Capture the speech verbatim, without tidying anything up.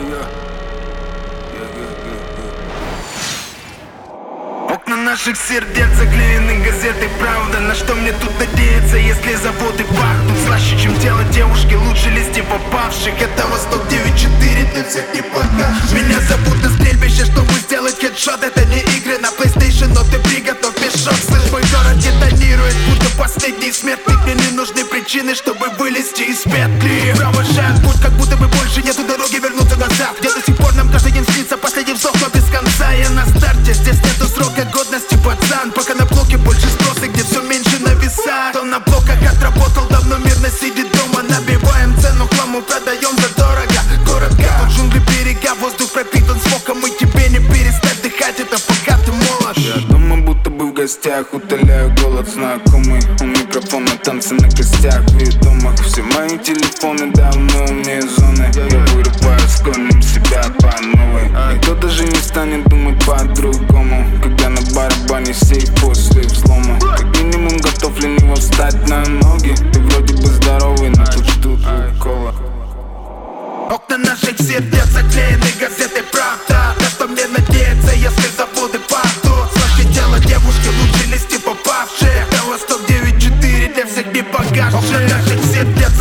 Окна наших сердец заклеены газетой «Правда». На что мне тут надеяться, если заводы пахнут слаще, чем тело девушки, лучше листьев попавших. Это Восток девять четыре, для всех не покажешь. Меня зовут на стрельбище, чтобы сделать хедшот. Это не игры на PlayStation, но ты приготовь мешок. Слышь, мой город детонирует, будто последний смертник. Мне не нужны причины, чтобы вылезти из петли. Провожают путь, как будто бы больше нету дороги вернуться назад. Где до сих пор нам каждый день снится последний вздох, но без конца. Я на старте, здесь нету срока годности, пацан. Пока на блоке больше спроса, где все меньше на весах. Кто на блоках отработал, давно мирно сидит дома. Набиваем цену хламу, продаем за дорого. Город как джунгли, берега, воздух пропитан смоком. И тебе не перестать дыхать, это пока ты молод. Я дома будто бы в гостях, утоляю голод знакомый. У микрофона танцы на костях, ведомых. Все мои телефоны давно вне зоны. Я вырубаю с корнем себя по новой. Никто даже не станет думать по-другому, когда на барабане сейф после взлома. Как минимум готов лениво встать на ноги. Ты вроде бы здоровый, но тут ждут укола. Окна наших сердец заклеены газетой «Правда». На что мне надеяться, если заводы падут? Слаще тело девушки, лучше листьев попавших. Это Восток девять четыре, для всех не покажешь. Окна наших сердец